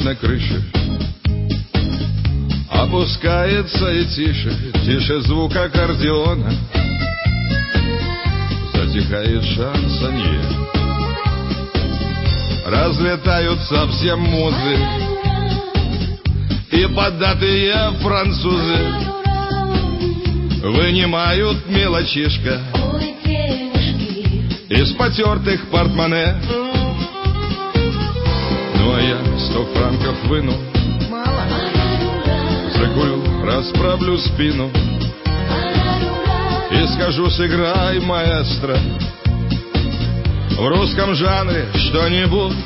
на крыше. Опускается и тише, тише звук аккордеона. Затихает шансонье. Разлетаются все музы и поддатые французы вынимают мелочишко из потертых портмоне. Ну а я 100 франков выну, закурю, расправлю спину и скажу: сыграй, маэстро, в русском жанре что-нибудь,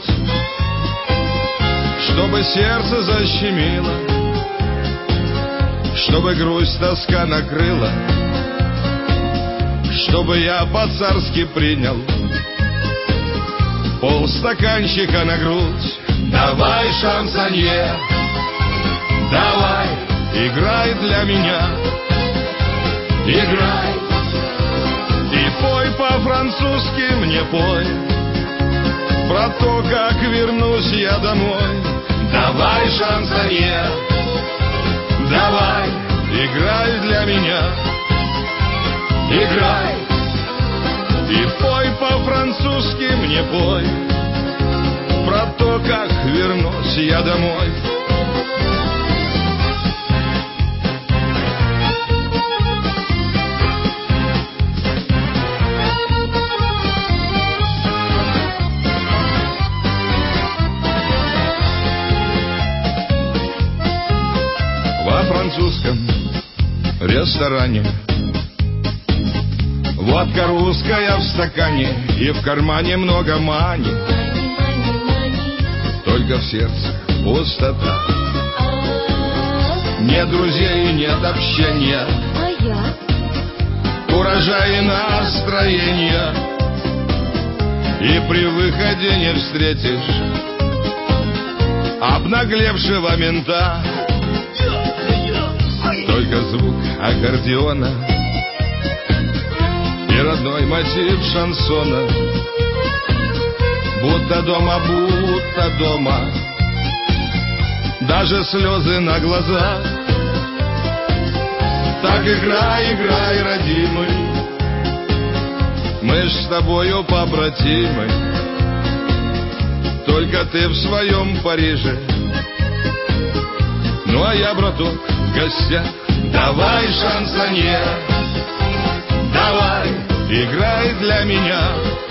чтобы сердце защемило, чтобы грусть, тоска накрыла, чтобы я по-царски принял полстаканчика на грудь. Давай, шансонье, давай, играй для меня, играй. И пой по-французски мне, пой про то, как вернусь я домой. Давай, шансонье, давай, играй для меня, играй. И пой по-французски мне, пой про то, как вернусь я домой. Во французском ресторане водка русская в стакане, и в кармане много мани, только в сердце пустота. Нет друзей, нет общения, куража и настроения, и при выходе не встретишь обнаглевшего мента. Только звук аккордеона и родной мотив шансона. Будто дома, будто дома, даже слезы на глазах. Так играй, играй, родимый, мы ж с тобою побратимы. Только ты в своем Париже, ну а я, браток, в гостях. Давай, шансонье, давай, играй для меня,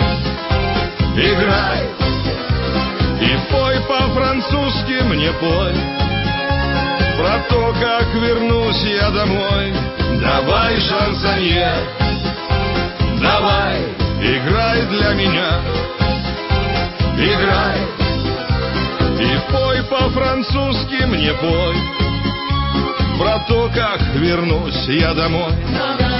играй. И пой по-французски мне, пой про то, как вернусь я домой. Давай, шансонье, давай, играй для меня, играй. И пой по-французски мне, пой про то, как вернусь я домой.